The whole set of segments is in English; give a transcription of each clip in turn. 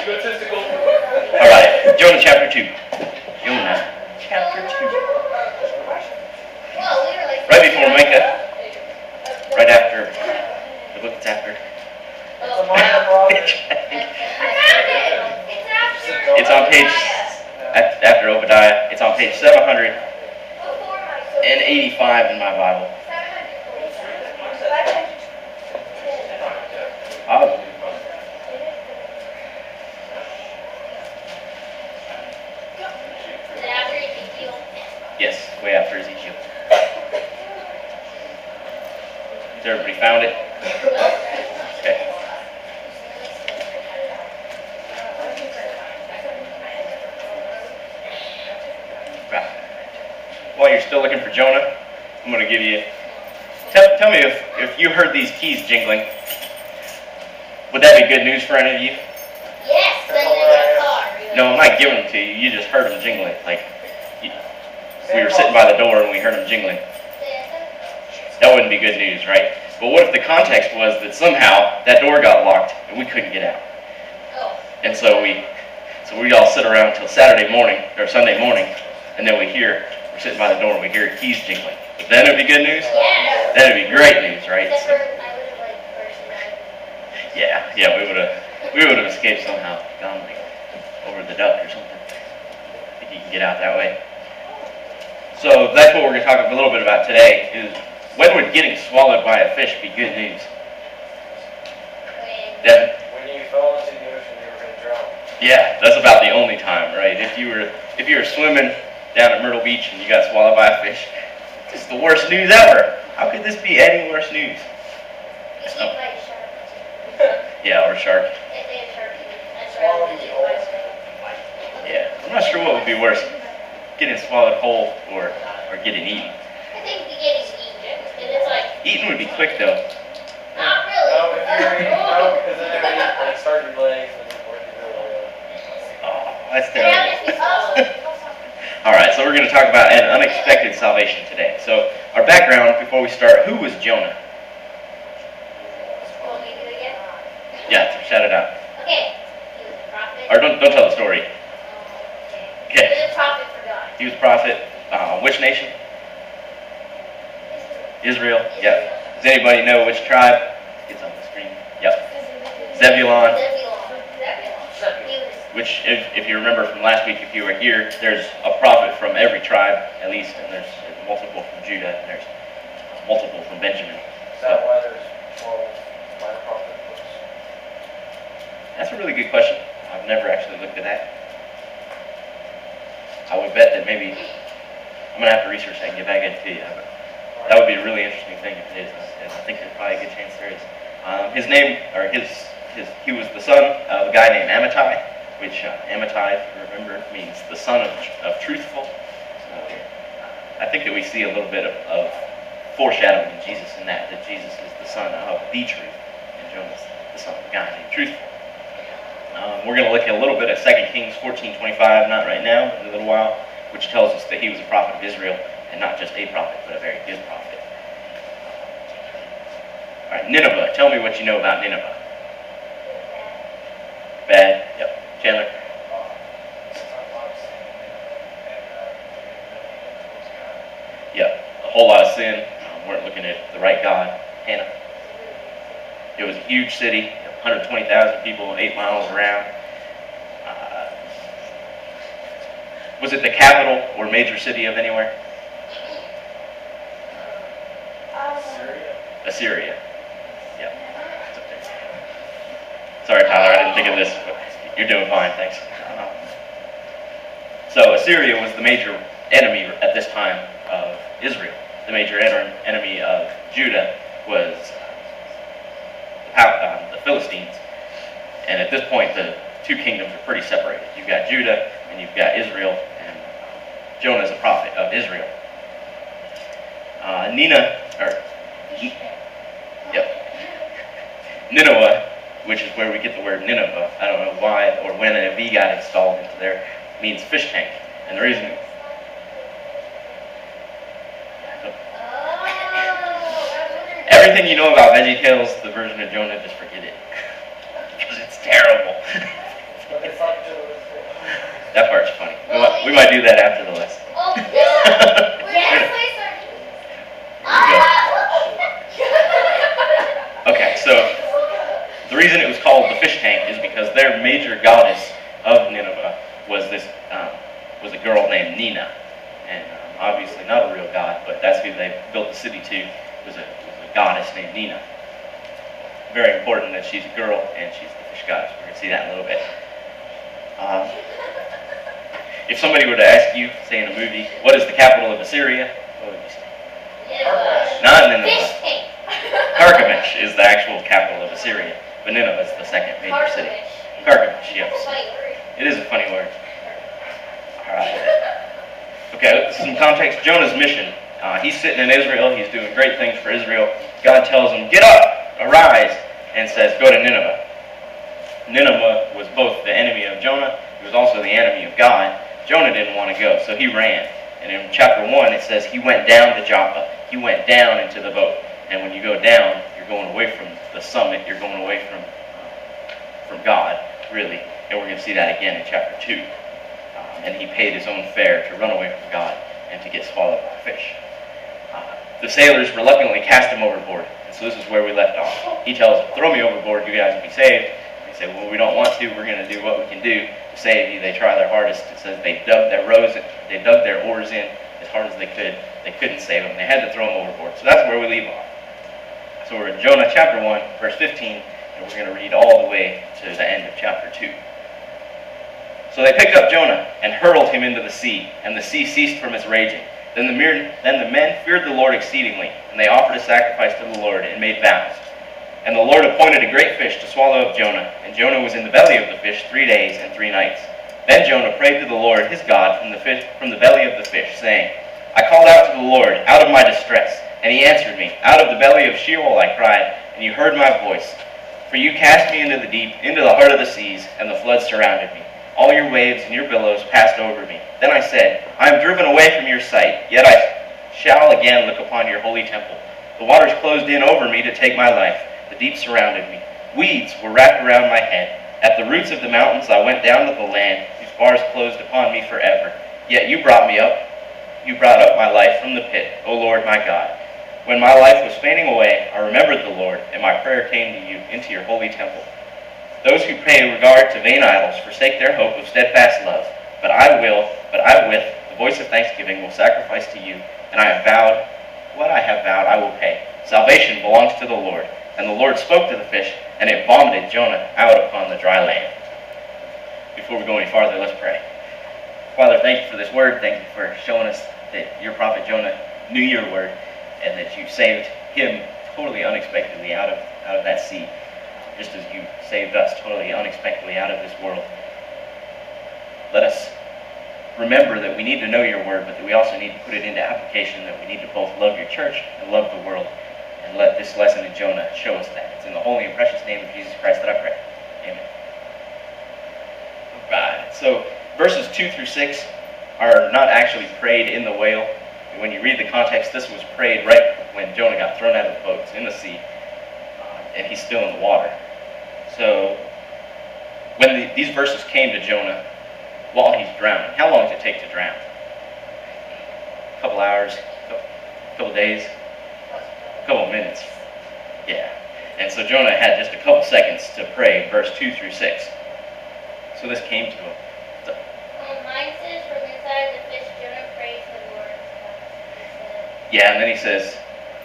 All right, Jonah chapter 2. Jonah chapter 2. Right before Micah. Right after the book that's after. It's on page, after Obadiah, it's on page 785 in my Bible. Yes, way after Ezekiel. Has everybody found it? Okay. Right. While you're still looking for Jonah, I'm going to give you... Tell me if you heard these keys jingling, would that be good news for any of you? Yes, then there's a car. No, I'm not giving them to you. You just heard them jingling. Like, we were sitting by the door and we heard them jingling. That wouldn't be good news, right? But what if the context was that somehow that door got locked and we couldn't get out? And so we'd all sit around until Saturday morning, or Sunday morning, and then we're sitting by the door and we hear keys jingling. Then it'd be good news? Yeah. That'd be great news, right? Except for I would have like burst out. Yeah, we would have escaped somehow, gone like over the duck or something. I think you can get out that way. So that's what we're going to talk a little bit about today, is when would getting swallowed by a fish be good news? Devin? When you fell into the ocean, you were going to drown. Yeah, that's about the only time, right? If you were swimming down at Myrtle Beach and you got swallowed by a fish, this is the worst news ever. How could this be any worse news? It's like a shark. Yeah, or a shark. If they have shark teeth, that's right. Yeah, I'm not sure what would be worse, getting swallowed whole or getting eaten. I think the getting eaten. And it's like, Eaten would be quick though. not really. No, if you're eating, no, because then it would like start your legs and work your way up. Oh, that's Yeah, terrible. if you swallow it. All right, so we're going to talk about an unexpected salvation today. So our background before we start, who was Jonah? Want me to do it again? Yeah, shout it out. Okay. He was a prophet. Or don't tell the story. Okay. Okay. He was a prophet for God. He was a prophet. Which nation? Israel. Yep. Does anybody know which tribe? It's on the screen. Yep. Zebulon. Zebulon. He was. Which, if you remember from last week, if you were here, there's a prophet from every tribe, at least, and there's multiple from Judah, and there's multiple from Benjamin. Is that why there's 12 minor prophet books? That's a really good question. I've never actually looked at that. I would bet that maybe, I'm going to have to research that and get back into you. But that would be a really interesting thing if it is. And I think there's probably a good chance there is. His name, or he was the son of a guy named Amittai, which Amittai, if you remember, means the son of truthful. So I think that we see a little bit of foreshadowing in Jesus in that Jesus is the son of the truth, and Jonah's the son of a guy named Truthful. We're going to look at a little bit at 2 Kings 14:25, not right now, but in a little while, which tells us that he was a prophet of Israel, and not just a prophet, but a very good prophet. All right, Nineveh. Tell me what you know about Nineveh. Bad. Yep. Chandler. Yep. A whole lot of sin. Weren't looking at the right God. Hannah. It was a huge city. 120,000 people, 8 miles around. Was it the capital or major city of anywhere? Assyria. Yep. It's up there. Sorry, Tyler, I didn't think of this, but you're doing fine, thanks. So Assyria was the major enemy at this time of Israel. The major enemy of Judah was the Philistines. And at this point, the two kingdoms are pretty separated. You've got Judah and you've got Israel, and Jonah is a prophet of Israel. Nineveh, which is where we get the word Nineveh. I don't know why or when a V got installed into there, means fish tank. And the reason... Everything you know about VeggieTales, the version of Jonah, just forget it. Because it's terrible. do that after the lesson. Oh, yeah. Yes, please, Okay, so the reason it was called the fish tank is because their major goddess of Nineveh was was a girl named Nina, and obviously not a real god, but that's who they built the city to. Was a goddess named Nina. Very important that she's a girl and she's the fish goddess. We're going to see that in a little bit. If somebody were to ask you, say in a movie, what is the capital of Assyria? What would you say? Not Nineveh. Fish tank. Carchemish is the actual capital of Assyria, but Nineveh is the second major city. Carchemish, yes. It is a funny word. Alright. Okay, some context. Jonah's mission. He's sitting in Israel. He's doing great things for Israel. God tells him, get up, arise, and says, go to Nineveh. Nineveh was both the enemy of Jonah. It was also the enemy of God. Jonah didn't want to go, so he ran. And in chapter 1, it says he went down to Joppa. He went down into the boat. And when you go down, you're going away from the summit. You're going away from God, really. And we're going to see that again in chapter 2. And he paid his own fare to run away from God and to get swallowed by a fish. The sailors reluctantly cast him overboard. And so this is where we left off. He tells them, throw me overboard, you guys will be saved. They say, well, we don't want to. We're going to do what we can do to save you. They try their hardest. It says they dug their oars in as hard as they could. They couldn't save him. They had to throw him overboard. So that's where we leave off. So we're in Jonah chapter 1, verse 15, and we're going to read all the way to the end of chapter 2. So they picked up Jonah and hurled him into the sea, and the sea ceased from its raging. Then the men feared the Lord exceedingly, and they offered a sacrifice to the Lord and made vows. And the Lord appointed a great fish to swallow up Jonah, and Jonah was in the belly of the fish 3 days and 3 nights. Then Jonah prayed to the Lord his God from the belly of the fish, saying, I called out to the Lord out of my distress, and he answered me. Out of the belly of Sheol I cried, and you heard my voice. For you cast me into the deep, into the heart of the seas, and the floods surrounded me. All your waves and your billows passed over me. Then I said, I am driven away from your sight, yet I shall again look upon your holy temple. The waters closed in over me to take my life. The deep surrounded me. Weeds were wrapped around my head. At the roots of the mountains I went down to the land, whose bars closed upon me forever. Yet you brought me up. You brought up my life from the pit, O Lord my God. When my life was fainting away, I remembered the Lord, and my prayer came to you into your holy temple. Those who pay regard to vain idols forsake their hope of steadfast love. But I with the voice of thanksgiving will sacrifice to you, and I have vowed, what I have vowed I will pay. Salvation belongs to the Lord. And the Lord spoke to the fish, and it vomited Jonah out upon the dry land. Before we go any farther, let's pray. Father, thank you for this word. Thank you for showing us that your prophet Jonah knew your word, and that you saved him totally unexpectedly out of that sea, just as you saved us totally unexpectedly out of this world. Let us remember that we need to know your word, but that we also need to put it into application, that we need to both love your church and love the world. And let this lesson in Jonah show us that. It's in the holy and precious name of Jesus Christ that I pray. Amen. Right. So verses 2 through 6 are not actually prayed in the whale. When you read the context, this was prayed right when Jonah got thrown out of the boat. It's in the sea, and he's still in the water. So when these verses came to Jonah while he's drowning, how long does it take to drown? A couple hours, a couple days? A couple minutes. Yeah. And so Jonah had just a couple seconds to pray, verse 2 through 6. So this came to him. So, Mine says, from inside the fish, Jonah praised the Lord. yeah, and then he says,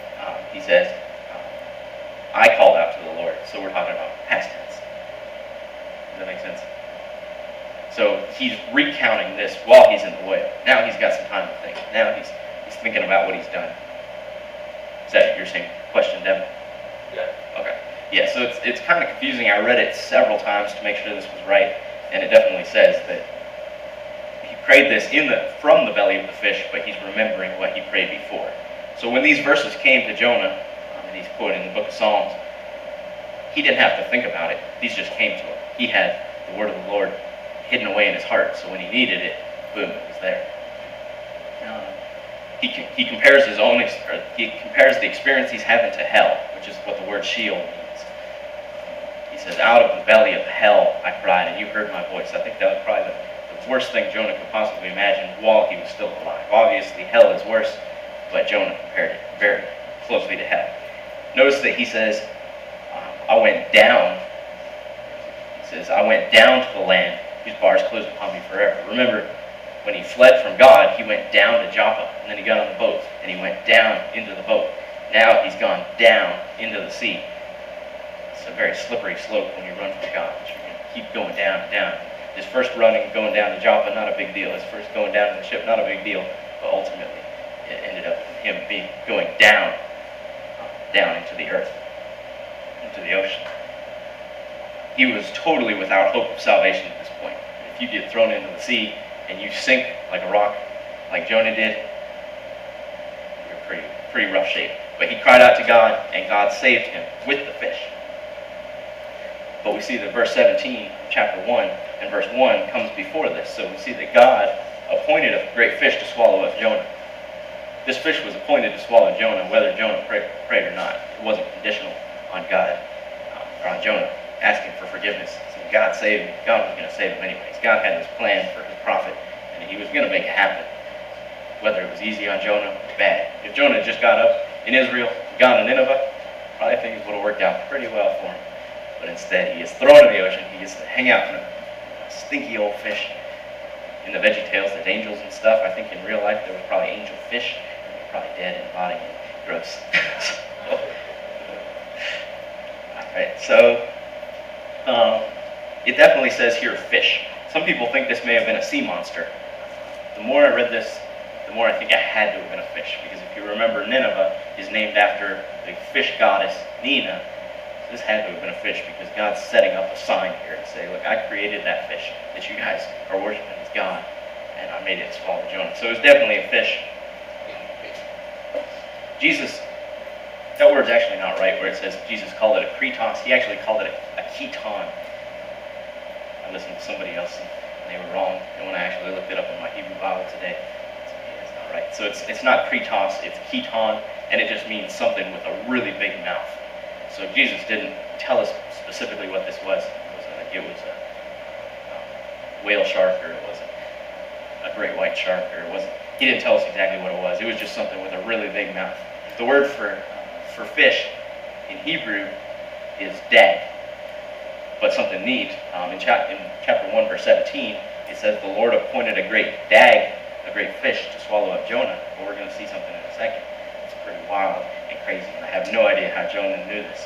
I called out to the Lord. So we're talking about past tense. Does that make sense? So he's recounting this while he's in the whale. Now he's got some time to think. Now he's thinking about what he's done. Is that your same question, Devin? Yeah. Okay. Yeah, so it's kind of confusing. I read it several times to make sure this was right, and it definitely says that he prayed this from the belly of the fish, but he's remembering what he prayed before. So when these verses came to Jonah, and he's quoted in the book of Psalms, he didn't have to think about it. These just came to him. He had the word of the Lord hidden away in his heart, so when he needed it, boom, it was there. He compares the experience he's having to hell, which is what the word Sheol means. He says, out of the belly of hell I cried, and you heard my voice. I think that was probably the worst thing Jonah could possibly imagine while he was still alive. Obviously, hell is worse, but Jonah compared it very closely to hell. Notice that he says, I went down. He says, I went down to the land whose bars closed upon me forever. Remember, when he fled from God, he went down to Joppa, and then he got on the boat, and he went down into the boat. Now he's gone down into the sea. It's a very slippery slope when you run from God. You're going to keep going down and down. His first running, going down to Joppa, not a big deal. His first going down in the ship, not a big deal. But ultimately, it ended up him going down into the earth, into the ocean. He was totally without hope of salvation at this point. If you get thrown into the sea and you sink like a rock, like Jonah did, you're pretty rough shape. But he cried out to God, and God saved him with the fish. But we see that verse 17, chapter 1, and verse 1 comes before this. So we see that God appointed a great fish to swallow up Jonah. This fish was appointed to swallow Jonah, whether Jonah prayed or not. It wasn't conditional on God, or on Jonah asking for forgiveness. So God saved him. God was going to save him anyways. God had this plan for his prophet, and he was going to make it happen. Whether it was easy on Jonah or bad. If Jonah just got up in Israel, gone to Nineveh, probably things would have worked out pretty well for him. But instead, he is thrown in the ocean. He gets to hang out in a stinky old fish. In the Veggie Tales, there's angels and stuff. I think in real life, there was probably angel fish. They're probably dead in body and gross. Alright, so it definitely says here fish. Some people think this may have been a sea monster. The more I read this, the more I think it had to have been a fish. Because if you remember, Nineveh is named after the fish goddess Nina. This had to have been a fish because God's setting up a sign here and say, look, I created that fish that you guys are worshiping as God, and I made it swallow Jonah. So it was definitely a fish. Jesus, that word's actually not right where it says Jesus called it a kritos. He actually called it a keton. I listened to somebody else and they were wrong. And when I actually looked it up in my Hebrew Bible today, it's not right. So it's not kritos, it's keton, and it just means something with a really big mouth. So Jesus didn't tell us specifically what this was. It was a whale shark, or it was a great white shark, or it wasn't. He didn't tell us exactly what it was. It was just something with a really big mouth. The word for fish in Hebrew is dag. But something neat, in chapter 1, verse 17, it says the Lord appointed a great dag, a great fish, to swallow up Jonah. But we're going to see something in a second. It's pretty wild and crazy, and I have no idea how Jonah knew this.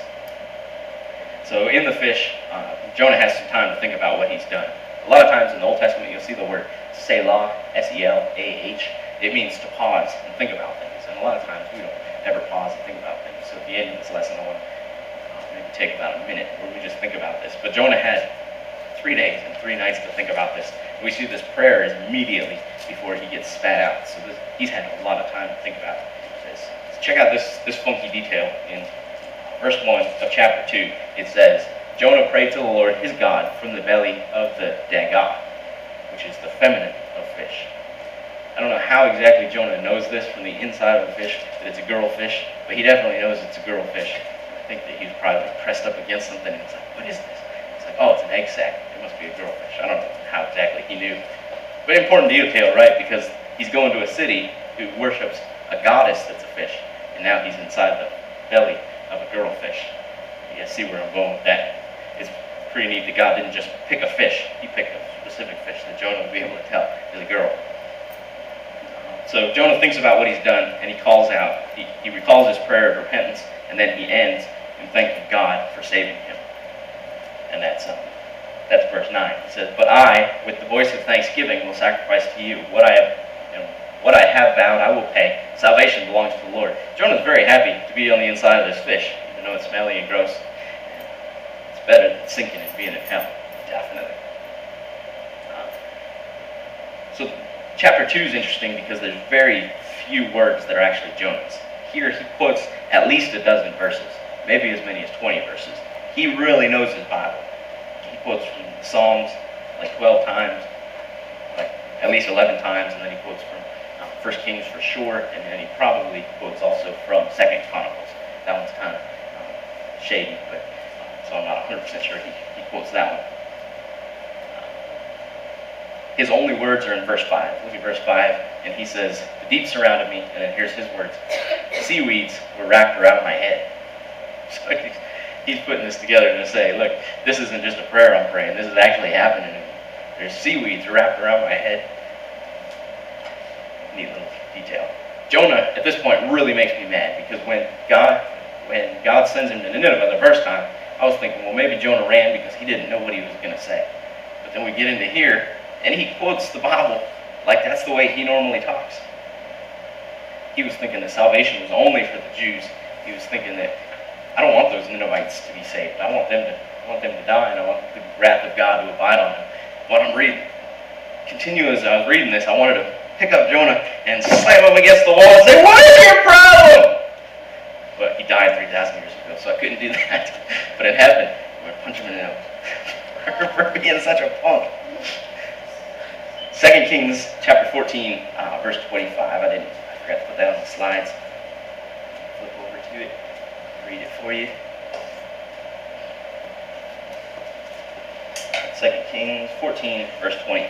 So in the fish, Jonah has some time to think about what he's done. A lot of times in the Old Testament, you'll see the word Selah, S-E-L-A-H. It means to pause and think about things. And a lot of times we don't ever pause and think about things. So at the end of this lesson, I want to maybe take about a minute where we just think about this. But Jonah had 3 days and 3 nights to think about this. We see this prayer is immediately before he gets spat out. So he's had a lot of time to think about this. Check out this funky detail in verse 1 of chapter 2. It says, Jonah prayed to the Lord his God from the belly of the Dagah, which is the feminine of fish. I don't know how exactly Jonah knows this from the inside of the fish, that it's a girl fish, but he definitely knows it's a girl fish. I think that he was probably pressed up against something and he's like, what is this? It's like, oh, it's an egg sac. It must be a girl fish. I don't know how exactly he knew. But important detail, right? Because he's going to a city who worships a goddess that's a fish, and now he's inside the belly of a girl fish. You guys see where I'm going with that? It's pretty neat that God didn't just pick a fish. He picked a specific fish that Jonah would be able to tell is a girl. So Jonah thinks about what he's done, and he calls out. He recalls his prayer of repentance, and then he ends in thanking God for saving him. And that's verse 9. It says, "But I, with the voice of thanksgiving, will sacrifice to you. What I have vowed, I will pay. Salvation belongs to the Lord." Jonah's very happy to be on the inside of this fish, even though it's smelly and gross. It's better than sinking and being in hell, definitely. So chapter 2 is interesting because there's very few words that are actually Jonah's. Here he quotes at least a dozen verses, maybe as many as 20 verses. He really knows his Bible. He quotes from Psalms like 12 times, like at least 11 times, and then he quotes from 1 Kings for sure, and then he probably quotes also from 2 Chronicles. That one's kind of shady, but so I'm not 100% sure he quotes that one. His only words are in verse 5. Look at verse 5, and he says, "The deep surrounded me," and then here's his words, "Seaweeds were wrapped around my head." So he's putting this together to say, look, this isn't just a prayer I'm praying, this is actually happening to me. There's seaweeds wrapped around my head. Neat little detail. Jonah, at this point, really makes me mad, because when God sends him to Nineveh the first time, I was thinking, well, maybe Jonah ran because he didn't know what he was going to say. But then we get into here, and he quotes the Bible like that's the way he normally talks. He was thinking that salvation was only for the Jews. He was thinking that I don't want those Ninevites to be saved. I want them to die, and I want the wrath of God to abide on them. What I'm reading, as I was reading this, I wanted to pick up Jonah and slam him against the wall and say, "What is your problem?" But he died 3,000 years ago, so I couldn't do that. But it happened. I'm going to punch him in the nose for being such a punk. 2 Kings chapter 14, verse 25. I forgot to put that on the slides. Flip over to it. Read it for you. 2 Kings 14, verse 25.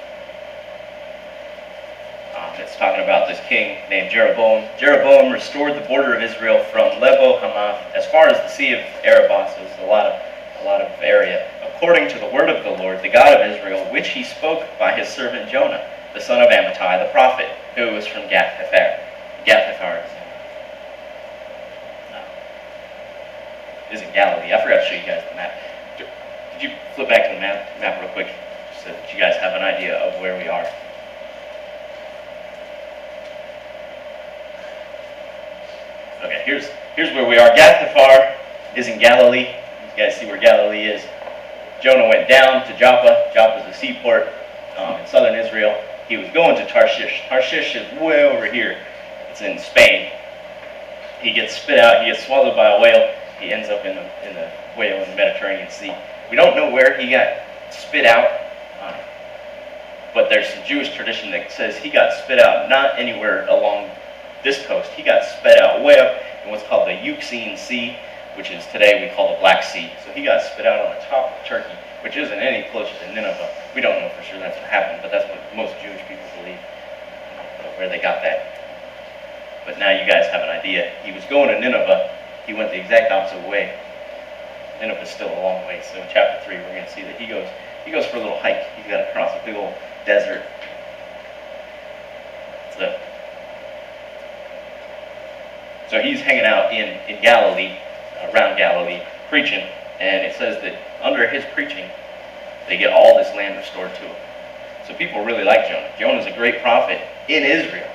It's talking about this king named Jeroboam. Jeroboam restored the border of Israel from Lebo Hamath as far as the Sea of Arabas. Is a lot of area, according to the word of the Lord, the God of Israel, which he spoke by his servant Jonah, the son of Amittai, the prophet, who was from Gath-hepher. Gath-hepher is in Galilee. I forgot to show you guys the map. Did you flip back to the map real quick, so that you guys have an idea of where we are? Okay, here's where we are. Gath-hepher is in Galilee. You guys see where Galilee is. Jonah went down to Joppa. Joppa is a seaport in southern Israel. He was going to Tarshish. Tarshish is way over here. It's in Spain. He gets spit out. He gets swallowed by a whale. He ends up in the whale in the Mediterranean Sea. We don't know where he got spit out, but there's some Jewish tradition that says he got spit out not anywhere along this coast. He got spit out way up in what's called the Euxine Sea, which is today we call the Black Sea. So he got spit out on the top of Turkey, which isn't any closer to Nineveh. We don't know for sure that's what happened, but that's what most Jewish people believe, where they got that. But now you guys have an idea. He was going to Nineveh. He went the exact opposite way. Nineveh's still a long way. So in chapter 3, we're going to see that he goes for a little hike. He's got to cross a big old desert. So he's hanging out in Galilee, around Galilee, preaching, and it says that under his preaching, they get all this land restored to them. So people really like Jonah. Jonah's a great prophet in Israel.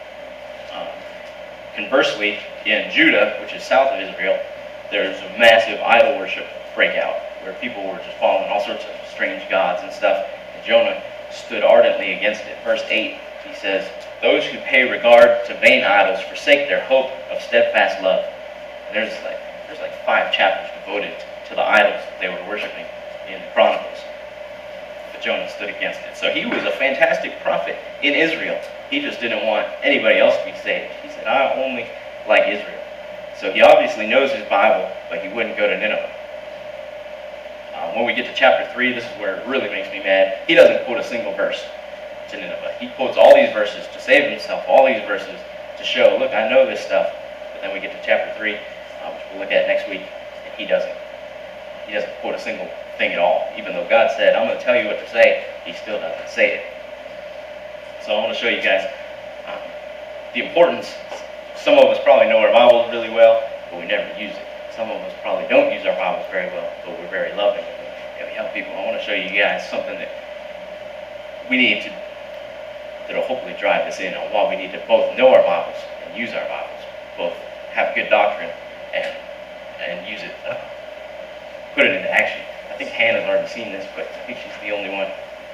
Conversely, in Judah, which is south of Israel, there's a massive idol worship breakout where people were just following all sorts of strange gods and stuff. And Jonah stood ardently against it. Verse 8, he says, "Those who pay regard to vain idols forsake their hope of steadfast love." And there's like 5 chapters devoted to the idols that they were worshiping in Chronicles. But Jonah stood against it. So he was a fantastic prophet in Israel. He just didn't want anybody else to be saved. He said, "I only like Israel." So he obviously knows his Bible, but he wouldn't go to Nineveh. When we get to chapter 3, this is where it really makes me mad. He doesn't quote a single verse to Nineveh. He quotes all these verses to save himself, all these verses to show, look, I know this stuff. But then we get to chapter 3, which we'll look at next week, and he doesn't quote a single thing at all. Even though God said, "I'm going to tell you what to say," he still doesn't say it. So I want to show you guys the importance. Some of us probably know our Bibles really well, but we never use it. Some of us probably don't use our Bibles very well, but we're very loving and we help people. I want to show you guys something that we need to, that'll hopefully drive this in on why we need to both know our Bibles and use our Bibles, both have good doctrine and use it, put it into action. I think Hannah's already seen this, but I think she's the only one.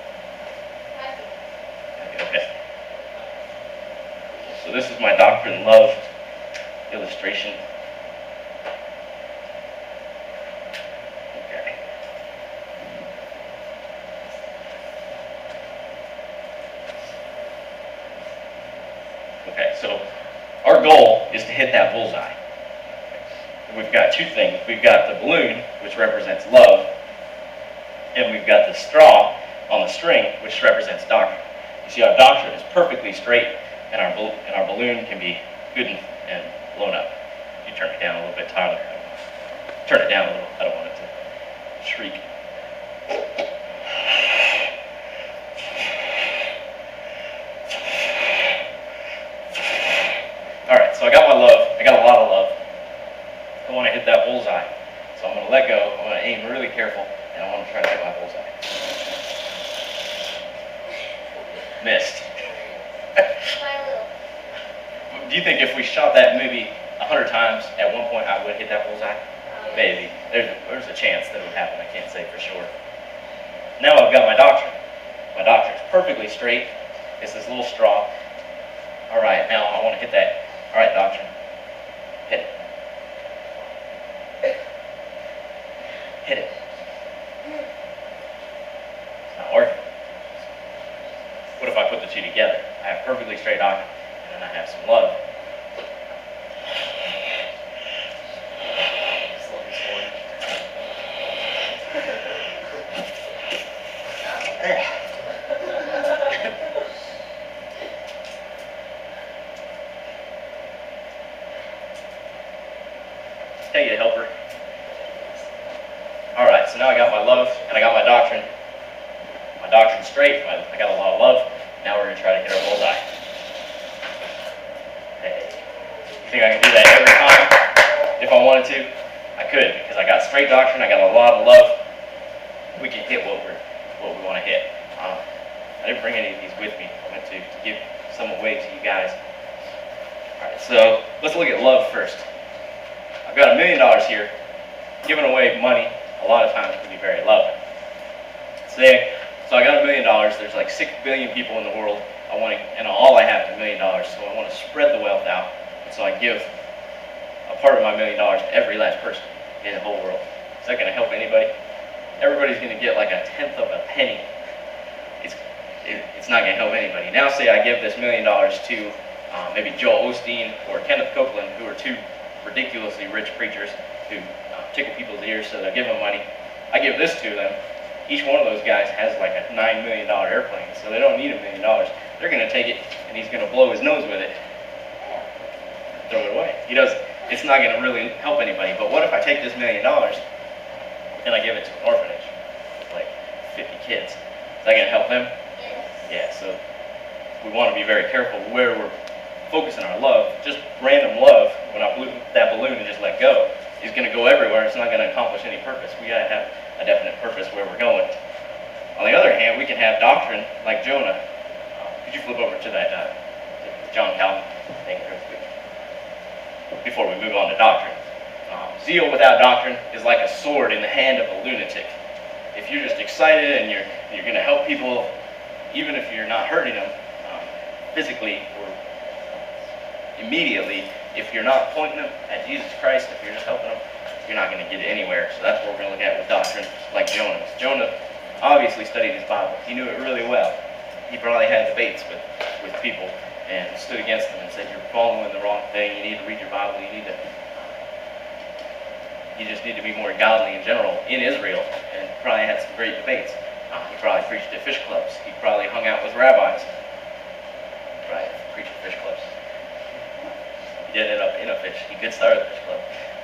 Okay. So this is my Doctrine Love illustration. Okay. Okay, so our goal is to hit that bullseye. We've got 2 things. We've got the balloon, which represents love, and we've got the straw on a string, which represents doctrine. You see, our doctrine is perfectly straight, and our balloon can be good and blown up. You turn it down a little bit, Tyler. Turn it down a little. I don't want it to shriek. All right, so I got my love. I got a lot of love. I want to hit that bullseye. So I'm going to let go. I'm going to aim really careful, and I want to try to hit my bullseye. Missed. My little. Do you think if we shot that maybe 100 times, at one point I would hit that bullseye? Maybe. There's a chance that it would happen. I can't say for sure. Now I've got my doctrine. My doctrine's perfectly straight. It's this little straw. All right, now I want to hit that. All right, doctrine. Hit it. Hit it. It's not working. What if I put the two together? I have perfectly straight doctrine, and then I have some love. Tell you to help her. All right, so now I got my love and I got my doctrine. My doctrine's straight. I got a lot of love. Now we're gonna try to hit our bullseye. Hey, you think I can do that every time? If I wanted to, I could, because I got straight doctrine. I got a lot of love. We can hit what we want to hit. I didn't bring any of these with me. I meant to give some away to you guys. All right, so let's look at love first. I've got $1 million here. Giving away money a lot of times can be very loving. So I got $1 million. There's like 6 billion people in the world. And all I have is $1 million. So I want to spread the wealth out. And so I give a part of my $1 million to every last person in the whole world. Is that going to help anybody? Everybody's going to get like 1/10 of a penny. It's not going to help anybody. Now say I give this $1 million to maybe Joel Osteen or Kenneth Copeland, who are two ridiculously rich preachers who tickle people's ears, so they'll give them money. I give this to them. Each one of those guys has like a $9 million airplane, so they don't need $1 million. They're going to take it, and he's going to blow his nose with it. Throw it away. It's not going to really help anybody. But what if I take this $1 million and I give it to an orphanage with like 50 kids? Is that going to help them? Yeah, so we want to be very careful where we're focusing our love. Just random love, when I blew that balloon and just let go, is going to go everywhere. It's not going to accomplish any purpose. We got to have a definite purpose where we're going. On the other hand, we can have doctrine like Jonah. Could you flip over to that John Calvin thing real quick before we move on to doctrine? Zeal without doctrine is like a sword in the hand of a lunatic. If you're just excited and you're going to help people, even if you're not hurting them physically or immediately, if you're not pointing them at Jesus Christ, if you're just helping them, you're not going to get anywhere. So that's what we're going to look at with doctrine like Jonah. Jonah obviously studied his Bible. He knew it really well. He probably had debates with people and stood against them and said, you're following the wrong thing. You need to read your Bible. You just need to be more godly in general in Israel, and probably had some great debates. He probably preached at fish clubs. He probably hung out with rabbis. Right, preached at fish clubs. He did end up in a fish. He could start a fish club.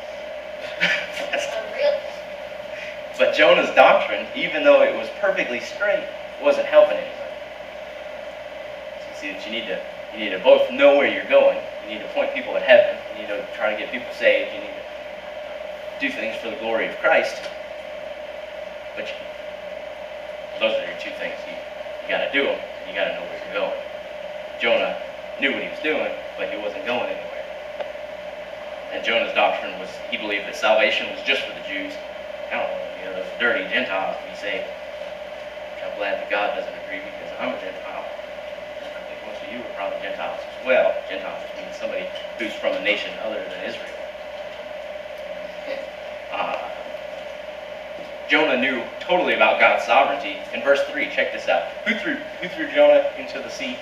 But Jonah's doctrine, even though it was perfectly straight, wasn't helping anybody. So you see that you need to both know where you're going. You need to point people at heaven. You need to try to get people saved. You need to do things for the glory of Christ. But those are your two things. You got to do them, and you got to know where you're going. Jonah knew what he was doing, but he wasn't going anywhere. And Jonah's doctrine was, he believed that salvation was just for the Jews. I don't want those dirty Gentiles to be saved. Which I'm glad that God doesn't agree, because I'm a Gentile. I think most of you are probably Gentiles as well. Gentiles just means somebody who's from a nation other than Israel. Jonah knew totally about God's sovereignty. In verse 3, check this out. Who threw Jonah into the sea?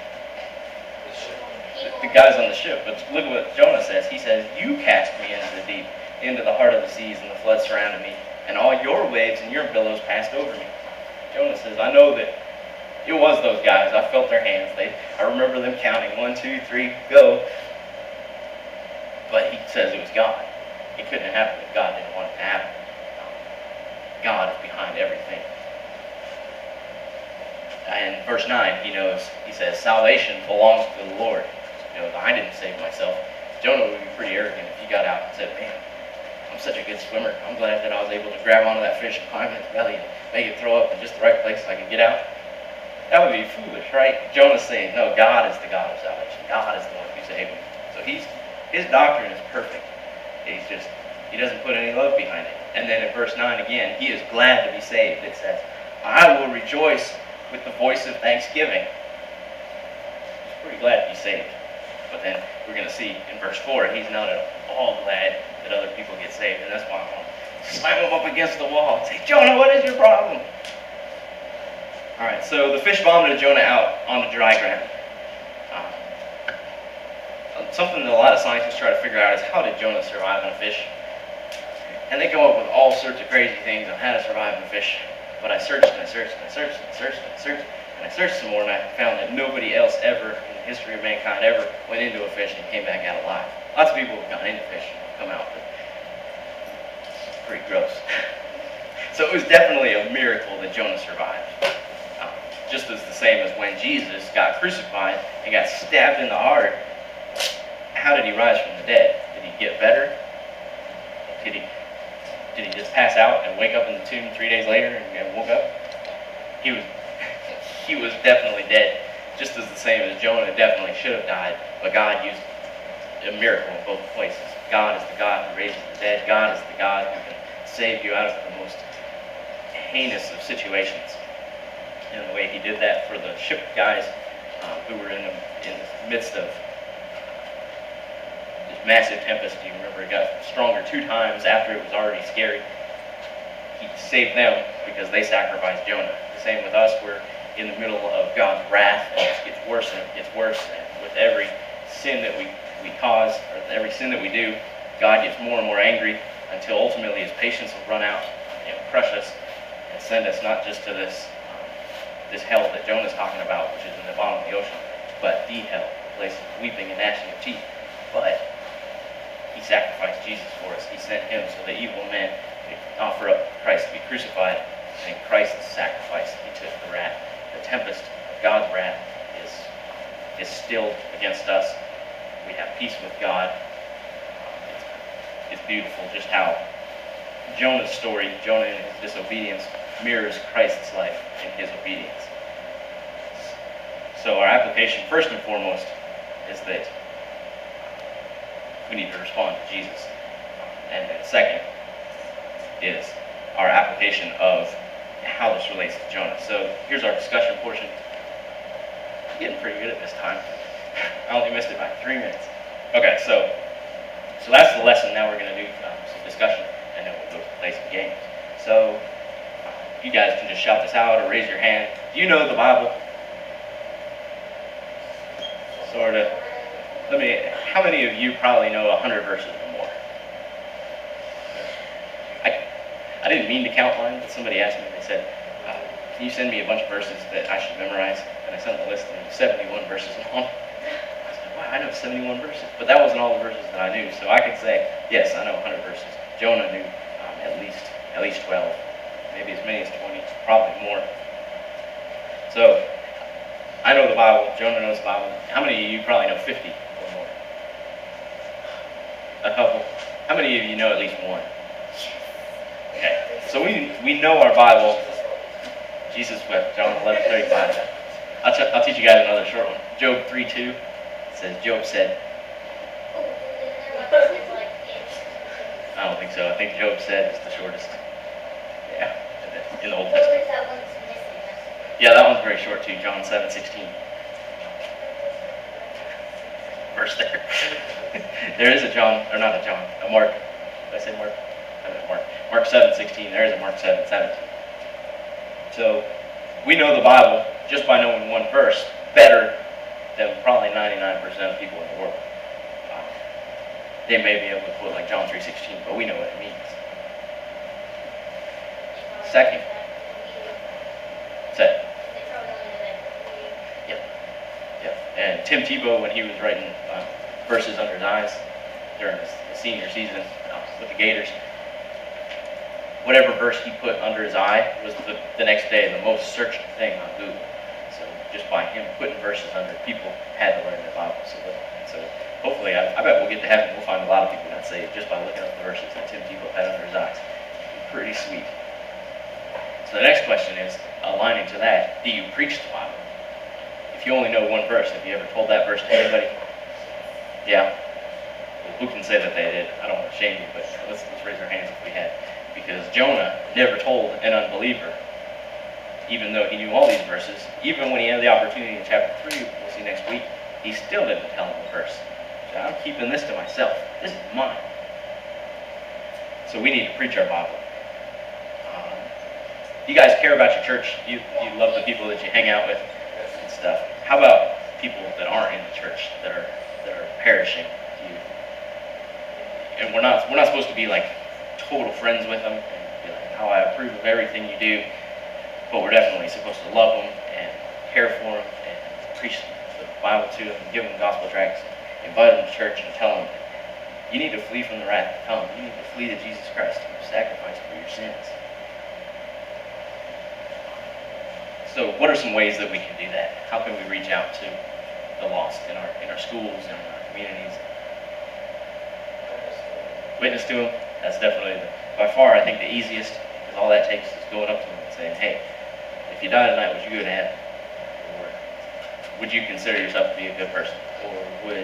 The guys on the ship. But look at what Jonah says. He says, you cast me into the deep, into the heart of the seas, and the flood surrounded me, and all your waves and your billows passed over me. Jonah says, I know that It was those guys. I felt their hands. I remember them counting 1, 2, 3, go. But he says it was God. It couldn't have happened if God didn't want it to happen. God is behind everything. And verse 9, he says, salvation belongs to the Lord. I didn't save myself. Jonah would be pretty arrogant if he got out and said, man, I'm such a good swimmer. I'm glad that I was able to grab onto that fish and climb in its belly and make it throw up in just the right place so I can get out. That would be foolish, right? Jonah's saying, no, God is the God of salvation. God is the one who saved me. So his doctrine is perfect. He doesn't put any love behind it. And then in verse 9 again, he is glad to be saved. It says, I will rejoice with the voice of thanksgiving. He's pretty glad to be saved. But then we're going to see in verse 4, he's not at all glad that other people get saved. And that's why I'm going to slam him up against the wall and say, Jonah, what is your problem? All right, so the fish vomited Jonah out on the dry ground. Something that a lot of scientists try to figure out is how did Jonah survive in a fish? And they come up with all sorts of crazy things on how to survive in a fish. But I searched and I searched and I searched and I searched and I searched and I searched some more, and I found that nobody else ever in the history of mankind ever went into a fish and came back out alive. Lots of people have gone into fish and come out, but it's pretty gross. So it was definitely a miracle that Jonah survived. Just as the same as when Jesus got crucified and got stabbed in the heart. How did he rise from the dead? Did he get better? Did he just pass out and wake up in the tomb 3 days later and woke up? He was definitely dead, just as the same as Jonah definitely should have died, but God used a miracle in both places. God is the God who raises the dead. God is the God who can save you out of the most heinous of situations. And the way he did that for the ship guys who were in the midst of massive tempest. You remember it got stronger 2 times after it was already scary. He saved them because they sacrificed Jonah. The same with us. We're in the middle of God's wrath, and it gets worse and it gets worse. And with every sin that we cause, or every sin that we do, God gets more and more angry until ultimately his patience will run out and crush us and send us not just to this hell that Jonah's talking about, which is in the bottom of the ocean, but the hell, the place of weeping and gnashing of teeth. But he sacrificed Jesus for us. He sent him so that evil men could offer up Christ to be crucified. And in Christ's sacrifice, he took the wrath. The tempest of God's wrath is stilled against us. We have peace with God. It's beautiful just how Jonah's story, Jonah in his disobedience, mirrors Christ's life in his obedience. So our application, first and foremost, is that we need to respond to Jesus. And then second is our application of how this relates to Jonah. So here's our discussion portion. I'm getting pretty good at this time. I only missed it by 3 minutes. Okay, so that's the lesson. Now we're going to do some discussion, and then we'll go play some games. So you guys can just shout this out or raise your hand. Do you know the Bible? Sort of. How many of you probably know 100 verses or more? I didn't mean to count mine, but somebody asked me, they said, can you send me a bunch of verses that I should memorize? And I sent them a list, and it was 71 verses long. I said, wow, I know 71 verses. But that wasn't all the verses that I knew. So I could say, yes, I know 100 verses. Jonah knew at least 12, maybe as many as 20, probably more. So I know the Bible. Jonah knows the Bible. How many of you probably know 50 or more? A couple. How many of you know at least one? Okay. So we know our Bible. Jesus wept. John 11:35. I'll teach you guys another short one. Job 3:2 says, Job said. I don't think so. I think Job said it's the shortest. Yeah. In the Old Testament. Yeah, that one's very short too. John 7:16. Verse there. There is a John, or not a John, a Mark. Did I say Mark? I meant Mark. Mark 7:16. There is a Mark 7:17. So we know the Bible just by knowing one verse better than probably 99% of people in the world. They may be able to quote like John 3:16, but we know what it means. Second. Say. And Tim Tebow, when he was writing verses under his eyes during his senior season with the Gators, whatever verse he put under his eye was the next day the most searched thing on Google. So just by him putting verses under, people had to learn the Bible. So hopefully, I bet we'll get to heaven. We'll find a lot of people that saved just by looking up the verses that Tim Tebow had under his eyes. Pretty sweet. So the next question is, aligning to that, do you preach the Bible? If you only know one verse, have you ever told that verse to anybody? Yeah? Well, who can say that they did? I don't want to shame you, but let's raise our hands if we had. Because Jonah never told an unbeliever, even though he knew all these verses, even when he had the opportunity in chapter 3, we'll see next week, he still didn't tell him the verse. So I'm keeping this to myself. This is mine. So we need to preach our Bible. You guys care about your church. You love the people that you hang out with and stuff. How about people that aren't in the church, that are perishing? And we're not supposed to be like total friends with them and be like, how I approve of everything you do, but we're definitely supposed to love them and care for them and preach the Bible to them and give them gospel tracts, invite them to church and tell them that you need to flee from the wrath to come. You need to flee to Jesus Christ who sacrificed for your sins. So what are some ways that we can do that? How can we reach out to the lost in our schools and in our communities? Witness to them. That's definitely, by far, I think the easiest, because all that takes is going up to them and saying, hey, if you die tonight, would you go to heaven? Or would you consider yourself to be a good person? Or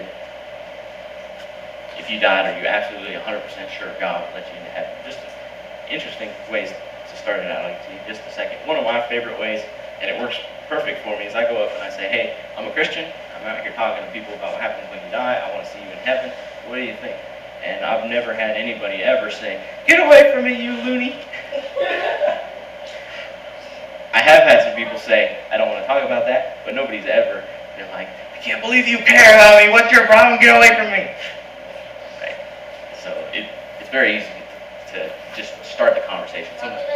if you died, are you absolutely 100% sure God would let you into heaven? Just interesting ways to start it out. I'll give you just a second. One of my favorite ways, and it works perfect for me, is I go up and I say, hey, I'm a Christian. I'm out here talking to people about what happens when you die. I want to see you in heaven. What do you think? And I've never had anybody ever say, get away from me, you loony. I have had some people say, I don't want to talk about that, but nobody's ever been like, I can't believe you care about me. What's your problem? Get away from me. Right? So it's very easy to just start the conversation.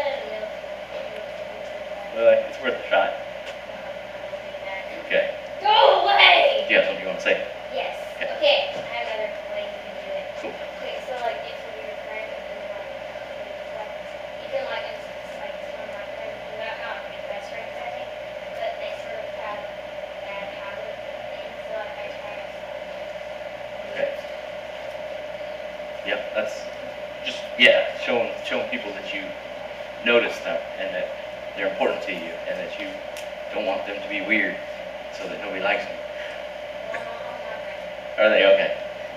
Really? It's worth a shot. Okay. Go away! Do you have something you want to say? Yes. Okay. I have another way you can do it. Cool. Okay, so like if you're your friend and like you can like it's like some of my friends do that, not my best friends I think, but they sort of have bad habits and things, so like I try to stop. Okay. Yep, that's just showing people that you notice them and that they're important to you and that you don't want them to be weird so that nobody likes them. Are they okay?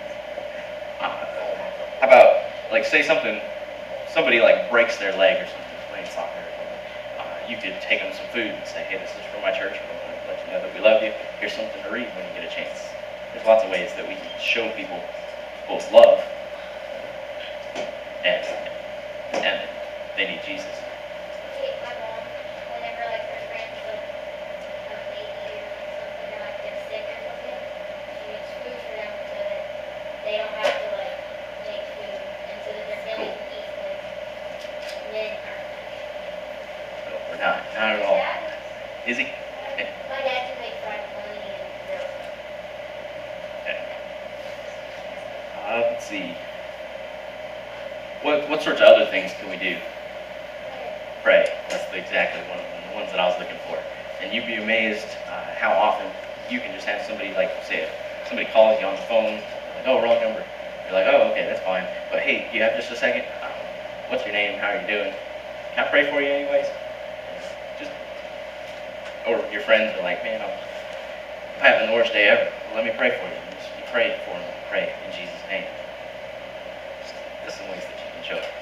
How about, like, say somebody like breaks their leg or something, playing soccer or something. You could take them some food and say, hey, this is from my church. We're going to let you know that we love you. Here's something to read when you get a chance. There's lots of ways that we can show people both love and they need Jesus. Okay, my mom, whenever like her friends like have a baby or something or like get sick or something, she makes food for them so that they don't have to like make food and so that their family can eat like men are. No, we're not at all. Is he? My dad can make fried bologna and grilled. Let's see. What sorts of other things can we do? Pray. That's exactly one of them, the ones that I was looking for. And you'd be amazed how often you can just have somebody, like, say, somebody calls you on the phone, like, oh, wrong number. You're like, oh, okay, that's fine. But hey, do you have just a second? What's your name? How are you doing? Can I pray for you anyways? Or your friends are like, man, I'm having the worst day ever. Well, let me pray for you. You pray for them. Pray in Jesus' name. There's some ways that you can show it.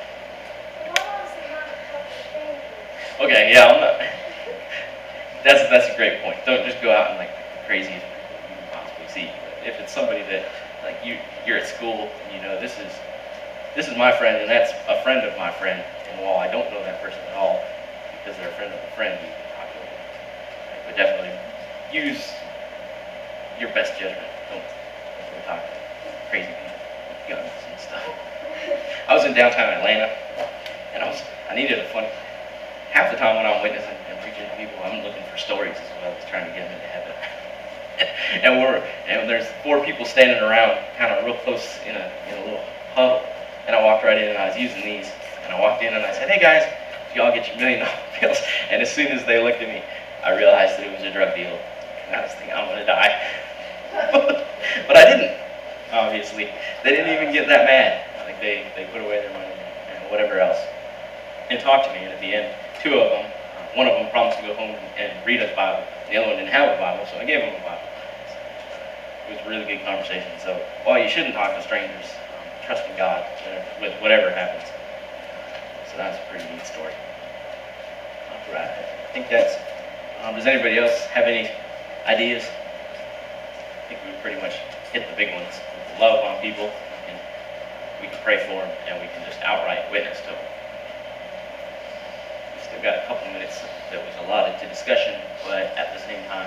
Okay, yeah, I'm not. That's a great point. Don't just go out and like the craziest you can possibly see. But if it's somebody that like you're at school and you know this is my friend and that's a friend of my friend, and while I don't know that person at all, because they're a friend of a friend, you can talk to them. But definitely use your best judgment. Don't go talk to crazy people with guns and stuff. I was in downtown Atlanta, and I needed a funny. Half the time when I'm witnessing and preaching to people, I'm looking for stories as well as trying to get them into heaven. and there's 4 people standing around, kind of real close in a little huddle. And I walked right in, and I was using these. And I walked in, and I said, "Hey guys, do y'all get your $1 million bills?" And as soon as they looked at me, I realized that it was a drug deal. And I was thinking, I'm gonna die. But I didn't. Obviously, they didn't even get that mad. Like they put away their money and whatever else, and talked to me. And at the end, 2 of them, one of them promised to go home and read us Bible. The other one didn't have a Bible, so I gave him a Bible. It was a really good conversation. So while you shouldn't talk to strangers, trust in God with whatever happens. So that's a pretty neat story. All right, I think that's. Does anybody else have any ideas? I think we pretty much hit the big ones. Love on people, and we can pray for them, and we can just outright witness to them. We still got a couple minutes that was allotted to discussion, but at the same time,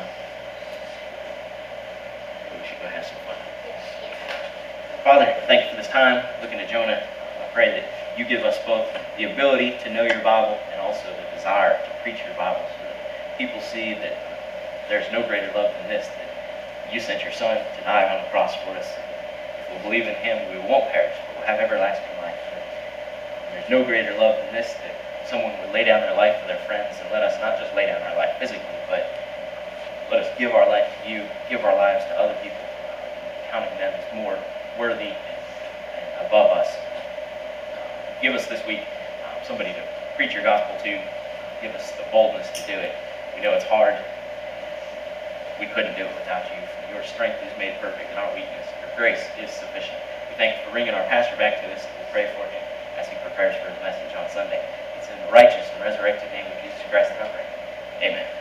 maybe we should go have some fun. Father, thank you for this time. Looking at Jonah, I pray that you give us both the ability to know your Bible and also the desire to preach your Bible, so that people see that there's no greater love than this, that you sent your Son to die on the cross for us. If we believe in him, we won't perish, but we'll have everlasting life. There's no greater love than this, that someone would lay down their life for their friends, and let us not just lay down our life physically, but let us give our life to you, give our lives to other people, counting them as more worthy and above us. Give us this week somebody to preach your gospel to. Give us the boldness to do it. We know it's hard. We couldn't do it without you. Your strength is made perfect in our weakness. Your grace is sufficient. We thank you for bringing our pastor back to us. We pray for him as he prepares for his message on Sunday. It's in the righteous and resurrected name of Jesus Christ that I pray. Amen.